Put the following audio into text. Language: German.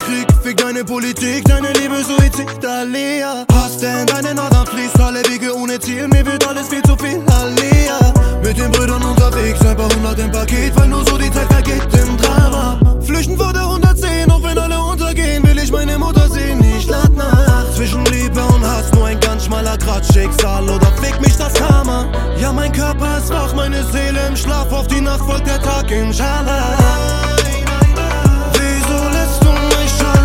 Krieg, fick deine Politik, deine Liebe Suizid, Alea. Hast denn deine Adern fließt, alle Wege ohne Ziel, mir wird alles viel zu viel, Alea. Mit den Brüdern unterwegs, ein paar hundert im Paket, weil nur so die Zeit vergeht im Drama. Flüchten vor der 110, auch wenn alle untergehen, will ich meine Mutter sehen, nicht lad nach. Zwischen Liebe und Hass, nur ein ganz schmaler Grat, Schicksal oder fick mich das Karma. Ja, mein Körper ist wach, meine Seele im Schlaf, auf die Nacht folgt der Tag, Inshallah. Wieso lässt du mich